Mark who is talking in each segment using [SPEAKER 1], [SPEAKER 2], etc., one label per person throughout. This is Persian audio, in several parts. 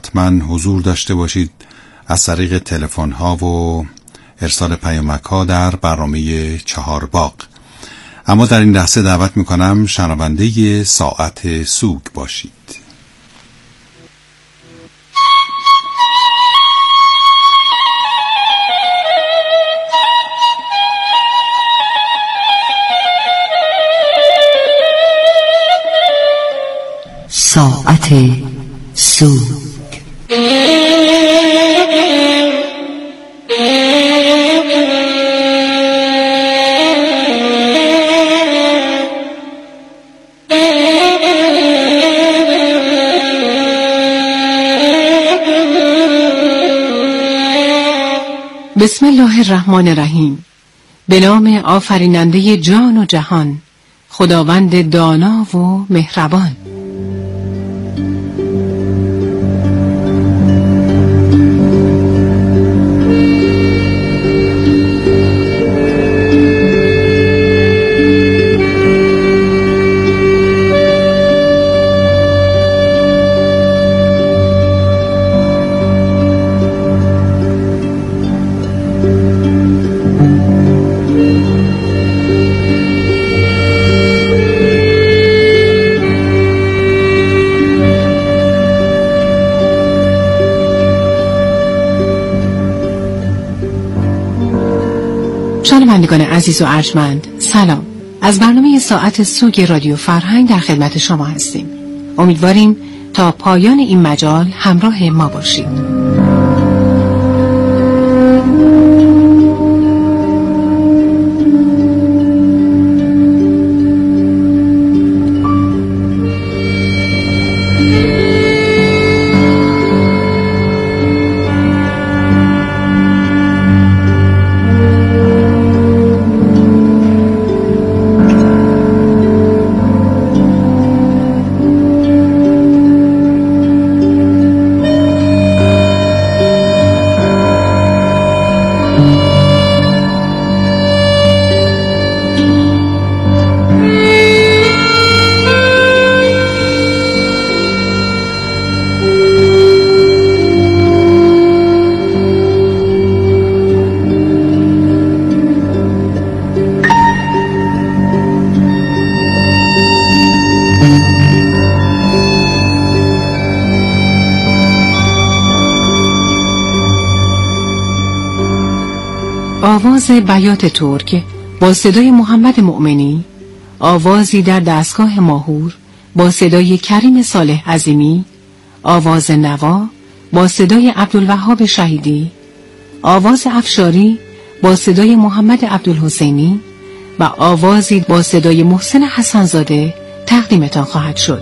[SPEAKER 1] حتما حضور داشته باشید از طریق تلفن ها و ارسال پیامک ها در برنامه چهار باغ. اما در این لحظه دعوت میکنم شنونده ساعت سوگ باشید.
[SPEAKER 2] ساعت سوگ.
[SPEAKER 3] بسم الله الرحمن الرحیم. به نام آفریننده جان و جهان، خداوند دانا و مهربان. شنوندگان عزیز و ارجمند، سلام. از برنامه ساعت سوگ رادیو فرهنگ در خدمت شما هستیم. امیدواریم تا پایان این مجال همراه ما باشید. آواز بیات ترک با صدای محمد مؤمنی، آوازی در دستگاه ماهور با صدای کریم صالح عظیمی، آواز نوا با صدای عبدالوهاب شهیدی، آواز افشاری با صدای محمد عبدالحسینی و آوازی با صدای محسن حسنزاده تقدیمتان خواهد شد.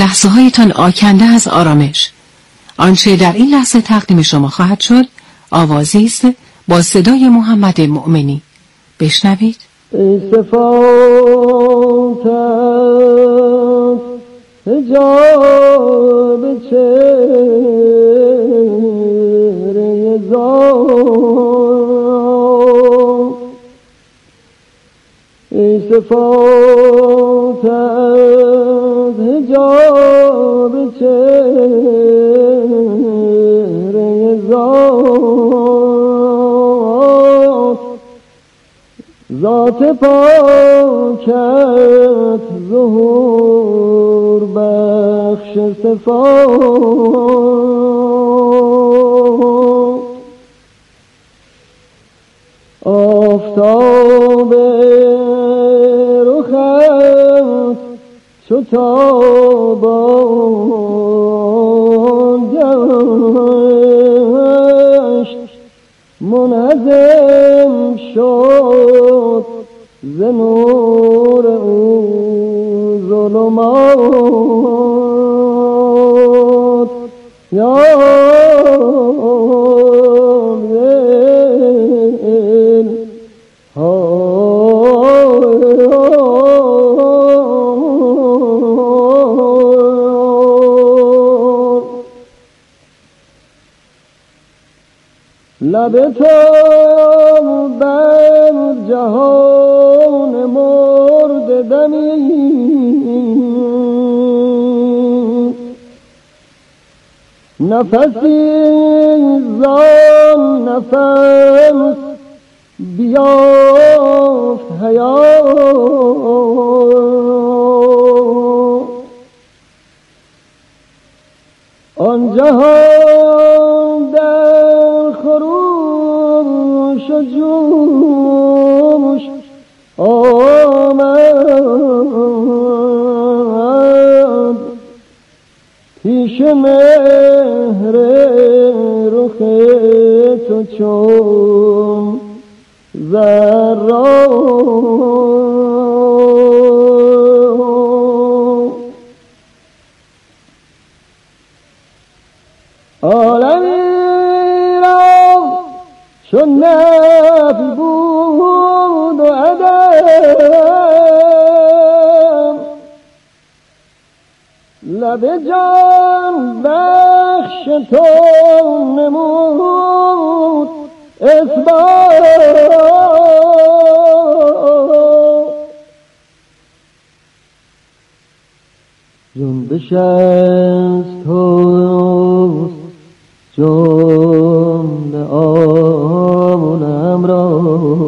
[SPEAKER 3] لحظه هایتان آکنده از آرامش. آنچه در این لحظه تقدیم شما خواهد شد آوازی است با صدای محمد مؤمنی. بشنوید.
[SPEAKER 4] ای صفاتت حجاب چهره زاد، ای صفاتت حجاب چهره زاد، ذات پاکت ظهور بخش صفات، آفتاب رخت چو تابان گشت، منعزم شد ز نور او ظلمات. یا لب تو بر جهان مرده دمی، نفسی زان نفس بیافت حیات، آن جهان در خروش و جوش آمد، پیش مهر رخ تو چون ذرات، عالمی را چون نفی بود و عدم، لب جان بخش تو نمود اثبات، جنبش از توست جمله آمونم را،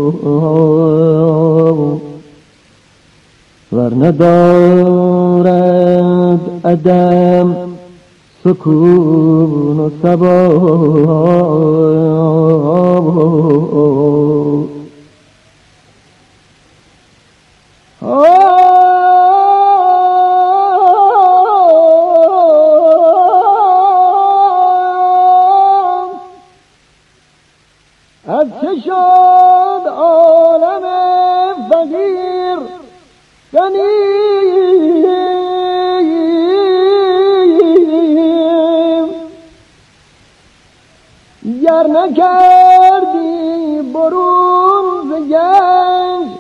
[SPEAKER 4] ور ندارد عدم سکون و ثبات. از چه شد عالم فقیر غنیم، گر نکردی برون ز گنج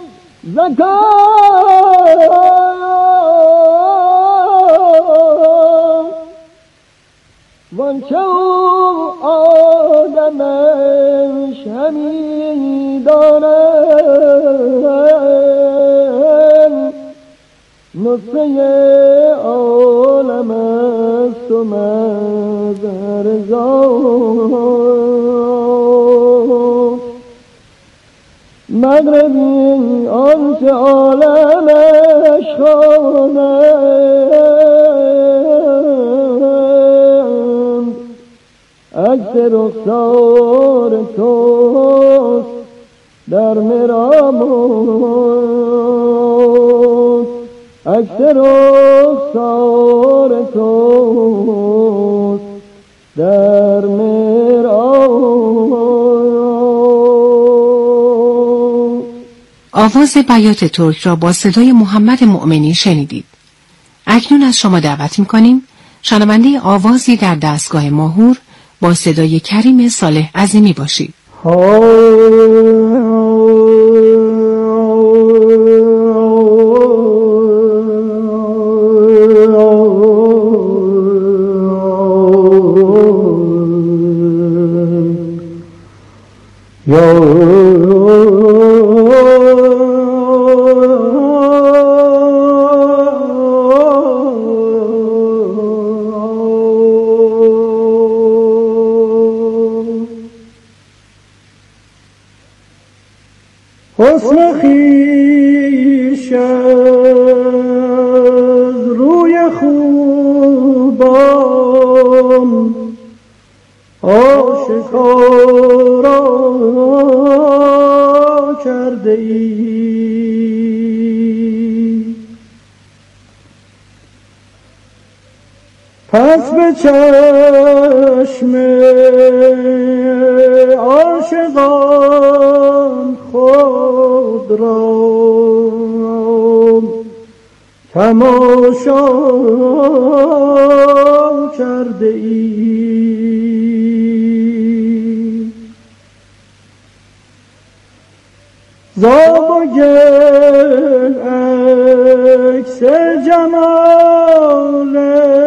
[SPEAKER 4] زکات، وانچه او آدمش همی دانند، نطفه عالم است و مظهر ذات، مغربی آنچه عالمش خوانند، عکس رخسار توست در مرامات، عکس رخسار توست در مرامات.
[SPEAKER 3] آواز بیات ترک را با صدای محمد مؤمنی شنیدید. اکنون از شما دعوت می‌کنیم شنونده آوازی در دستگاه ماهور با صدای کریم صالح عظیمی باشید.
[SPEAKER 4] حسن خویش از روی خوبان آشکارا کرده ای، پس به چشم عاشقان خود را تماشا کرده ای، زاب و گل عکس جمال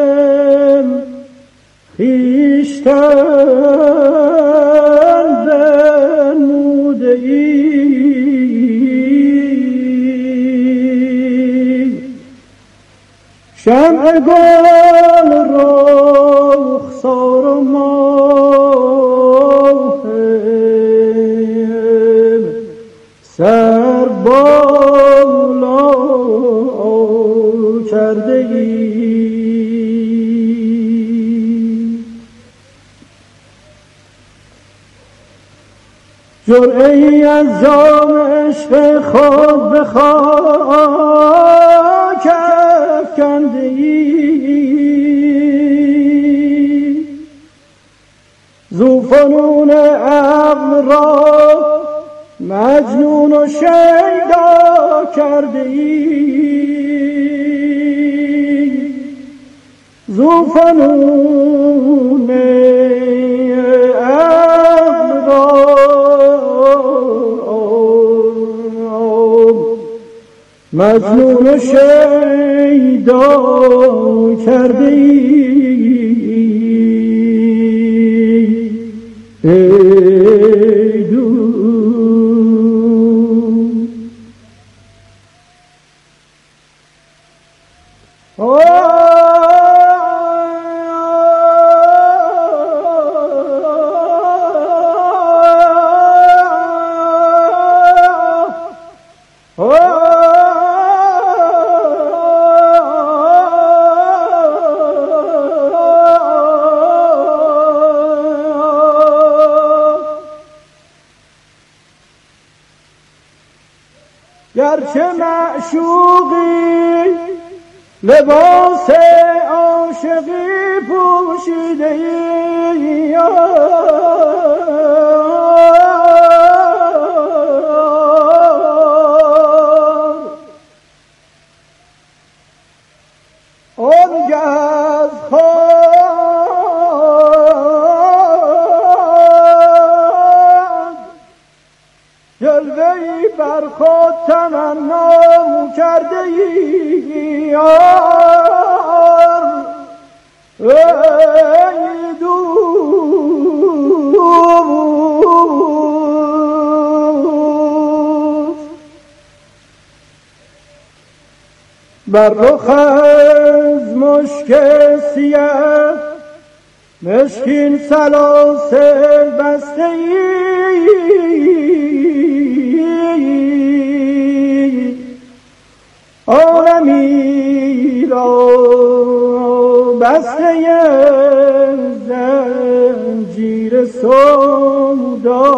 [SPEAKER 4] خویشتن بنموده ای، شمع گل رخسار و ماه سر بالا کرده ای، جرعه‌ای از جام عشق خود به خاک افکنده ای، ذوفنون عقل را مجنون و شیدا کرده ای، ذوفنون عقل را مجنون و شیدا کرده ای دوست. گرچه معشوقی لباس عاشقی پوشیده ای، آنگه از خود جلوه‌ای بر خود تمنا کرده ای، ای دوست. بر رخ از مشک سیه مشکین سلاسل بسته ای، عالمی را بسته زنجیر سودا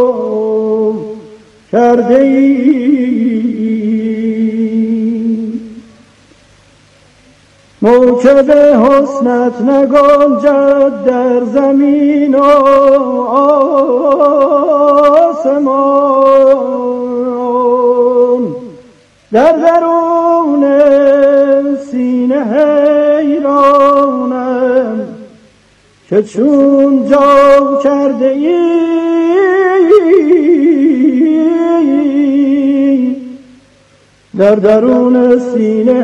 [SPEAKER 4] کرده ای، موکب حسنت نگنجد در زمین و آسمان، در درون سینه که چون جا کرده ای در درون سینه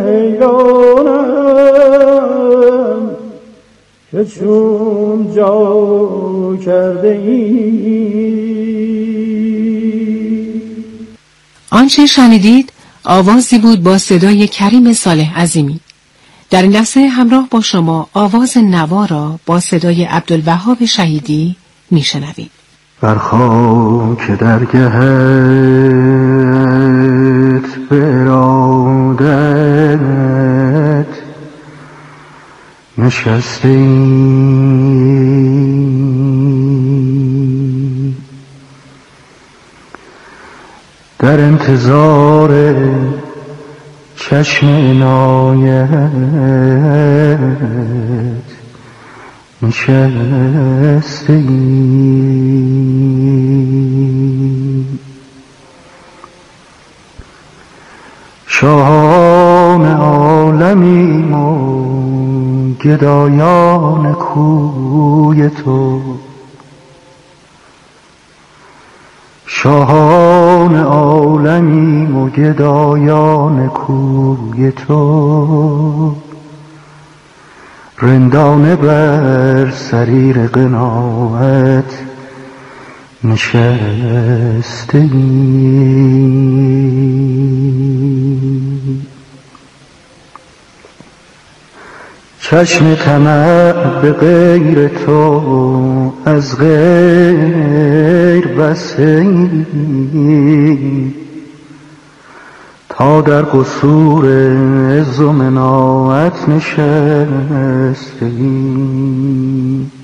[SPEAKER 4] حیرانم که چون جا کرده ای.
[SPEAKER 3] آنچه شنیدید آوازی بود با صدای کریم صالح عظیمی. در این لحظه همراه با شما آواز نوا را با صدای عبدالوهاب شهیدی میشنوید.
[SPEAKER 5] بر خاک درگهت برادت نشستیم در انتظار چشم عنایت نشستیم. شاهان عالمیم و گدایان کوی تو، شاهان عالمیم و گدایان کوی تو، رندانه بر سریر قناعت نشستیم. چشم طمع به غیر تو از غیر بستیم تا در قصور عز و مناعت نشستیم.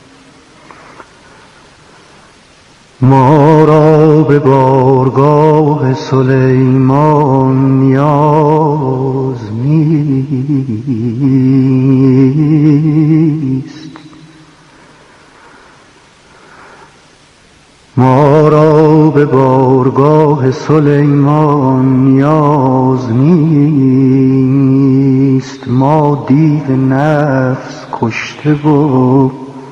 [SPEAKER 5] ما را به بارگاه سلیمان نیاز نیست، ما را به بارگاه سلیمان نیاز نیست. ما دیو نفس کشته و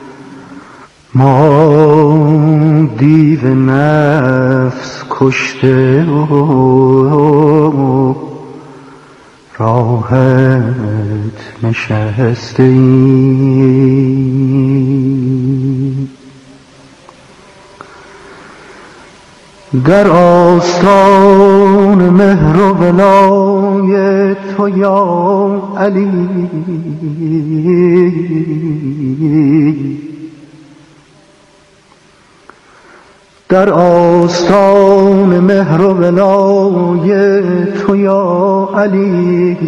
[SPEAKER 5] ما دیو نفس کشته و راحت نشستیم. در آستان مهر و ولایت تو یا علی، در آستان مهر و ولایت تو یا علی،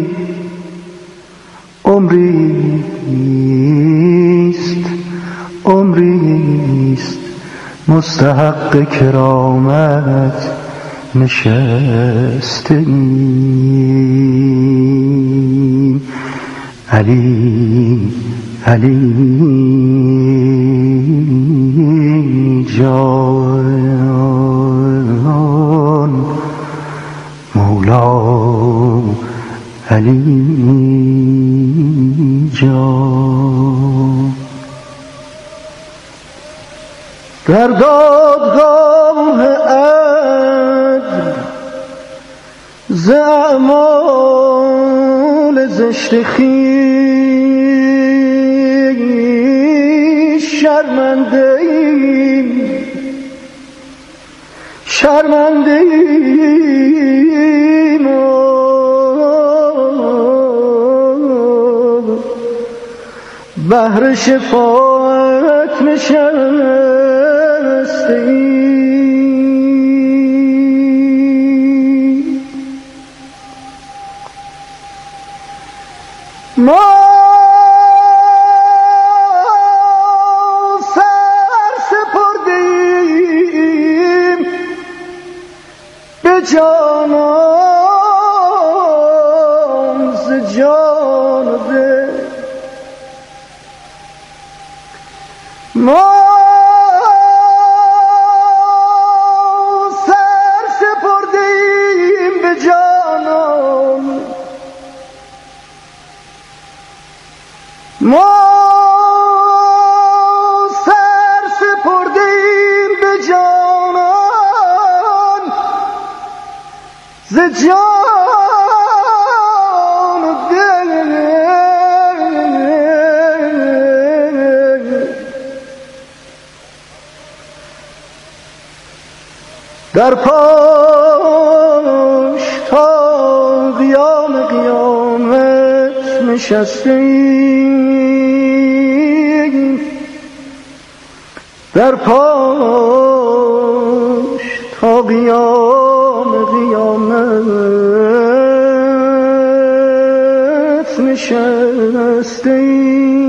[SPEAKER 5] عمریست مستحق کرامت نشستیم. علی جان، مولا علی جان. در دادگاه عدل ز اعمال زشت خویش شرمنده‌ایم بهر شفاعت نشستیم. ما سر سپردیم به جانان ز جان و دل، ما سر سپردیم به جانان، ما در پاش تا قیام قیامت نشستیم، در پاش تا قیام قیامت نشستیم.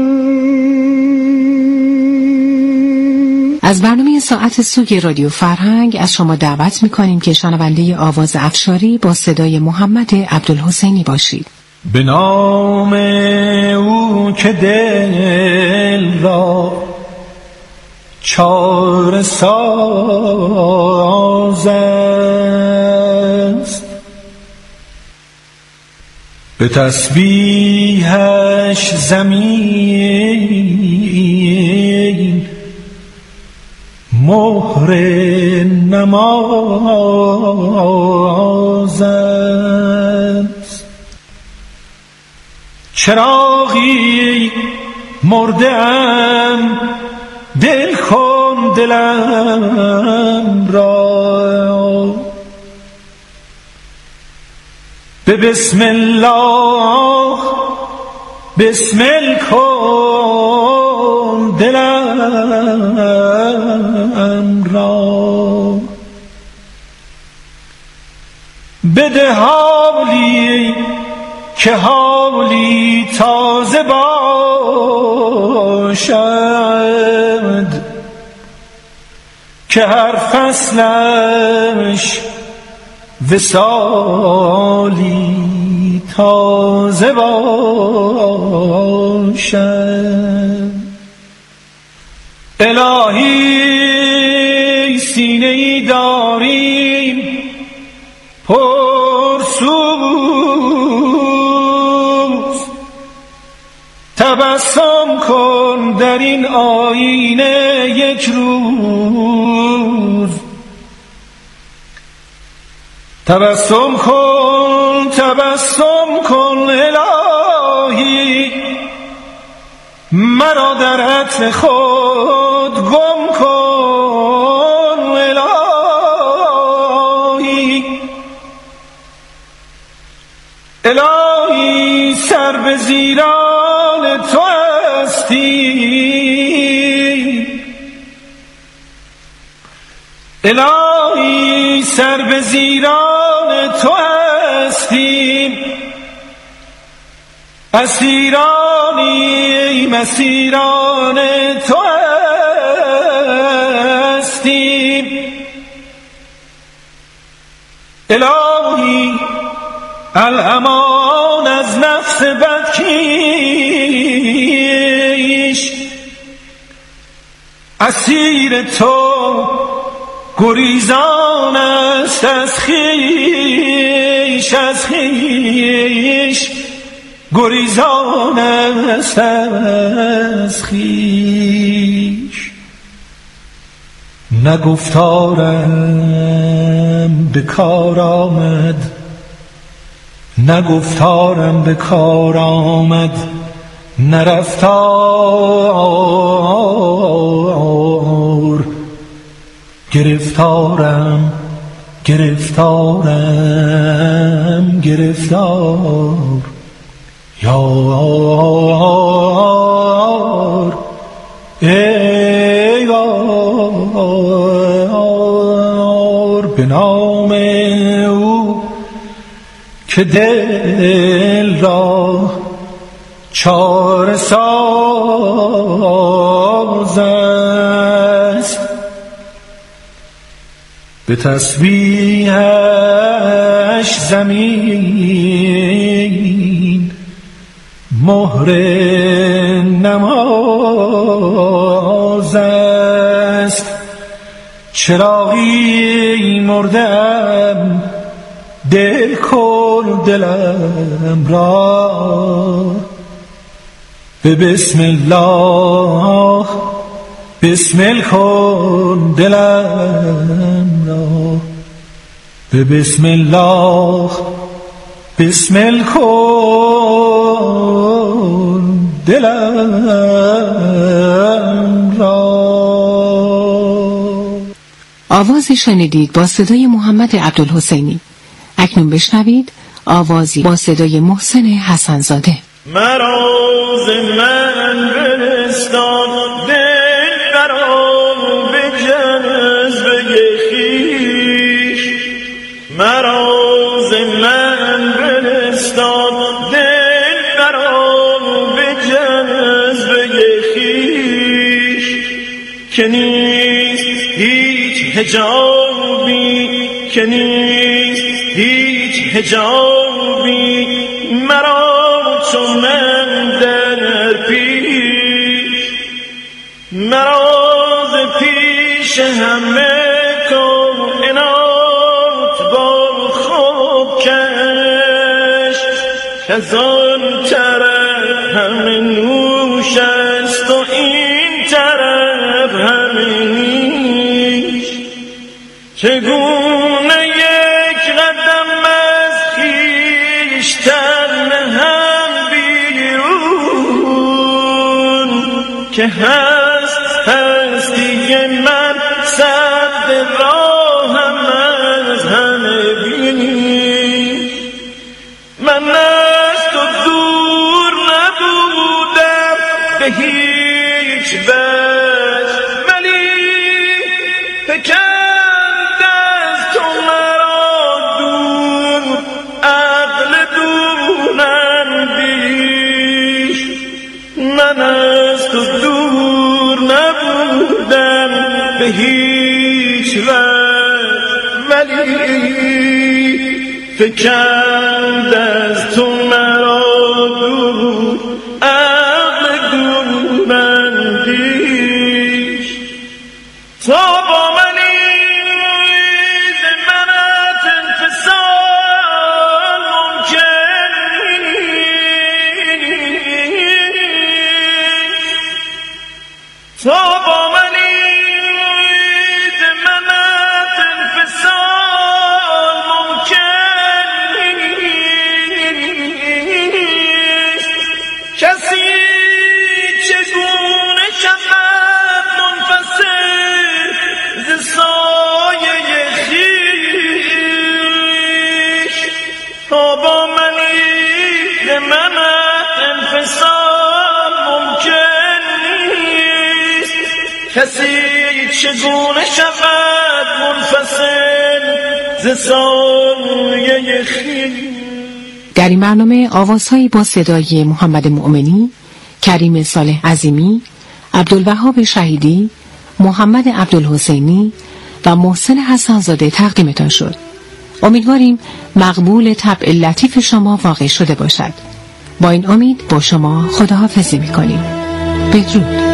[SPEAKER 3] از برنامه ساعت سوگ رادیو فرهنگ از شما دعوت می‌کنیم که شنونده آواز افشاری با صدای محمد عبدالحسینی باشید.
[SPEAKER 6] به نام او که دل را چاره ساز است، به تسبیحش زمین مهر نماز است. چراغی مرده ام دل کن دلم را، به بسم الله بسمل کن دلم را. بده حالی که حالی تازه باشد، که هر فصلش وصالی تازه باشد. الهی سینه ای داریم پرسوز، تبسم کن در این آینه یک روز. تبسم کن الهی، مرا در عطر خود گم کن الهی. الهی سر به زیران تو هستی، الهی سر به زیران تو هستیم. اسیرانیم اسیران تو هستیم. الهی الامان از نفس بدکیش، اسیر تو گریزان است از خویش، از خویش گریزان است از خویش. نگفتارم به کار آمد، نگفتارم به کار آمد، نرفتار گرفتارم گرفتارم گرفتار. یار ای یار، به نام او که دل را چاره ساز است، به تسبیحش زمین مهر نماز است. چراغی مردم دل کن دلم را، به بسم الله بسمل کن دلم را، به بسم الله بسمل کن دلم را.
[SPEAKER 3] آوازی شنیدید با صدای محمد عبدالحسینی. اکنون بشنوید آوازی با صدای محسن حسن‌زاده.
[SPEAKER 6] مراز من برستان دل برام به جذبه خویش، مراز من برستان دل برام به جذبه خویش، که نیست هیچ حجابی، که نیست هیچ حجابی مرا چون من در پیش، مراز پیش همه کائنات با خود کش، کز آن طرف همه نوش است و این طرف همه نیش، چگونه یک قدم از خویشتن نهم بیرون، که هستی من سد راهم از همه بینی، من از تو دور نبودم به هیچ وجه، ولی فکند از تو مرا دور عقل دونندیش، من از تو دور نبودم به هیچ وجه، ولی فکند از تو مرا دور عقل دونندیش، تا با منی ز منت انفصال ممکن نیست، تا با منی ز منت انفصال ممکن نیست، کسی چگونه شود منفصل ز سایه خویش، تا با منی ز منت انفصال ممکن نیست، کسی چگونه شود منفصل ز سایه خویش.
[SPEAKER 3] در این برنامه آوازهایی با صدای محمد مؤمنی، کریم صالح عظیمی، عبدالوهاب شهیدی، محمد عبدالحسینی و محسن حسن‌زاده تقدیمتان شد. امیدواریم مقبول طبع لطیف شما واقع شده باشد. با این امید با شما خداحافظی می‌کنیم. بدرود.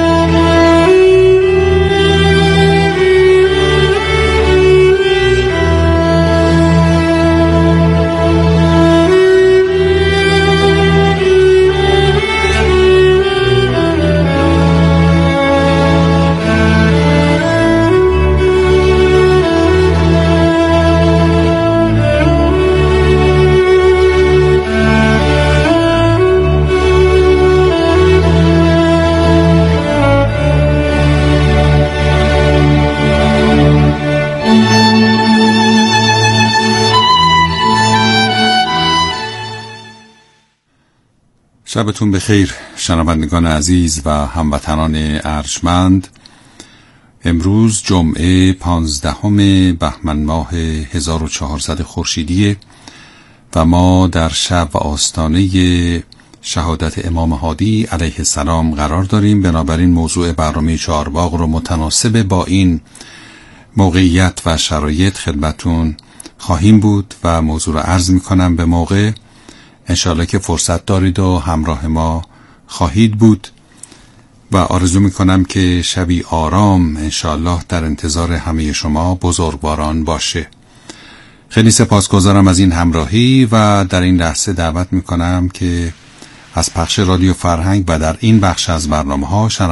[SPEAKER 1] شبتون بخیر شنوندگان عزیز و هموطنان ارجمند. امروز جمعه 15 بهمن ماه 1400 خورشیدی و ما در شب و آستانه شهادت امام هادی علیه السلام قرار داریم. بنابراین موضوع برنامه چهارباغ رو متناسب با این موقعیت و شرایط خدمتون خواهیم بود و موضوع رو عرض میکنم به موقع. انشاءالله که فرصت دارید و همراه ما خواهید بود و آرزو میکنم که شبی آرام انشاءالله در انتظار همه شما بزرگواران باشه. خیلی سپاسگزارم از این همراهی و در این لحظه دعوت میکنم که از پخش رادیو فرهنگ و در این بخش از برنامه ها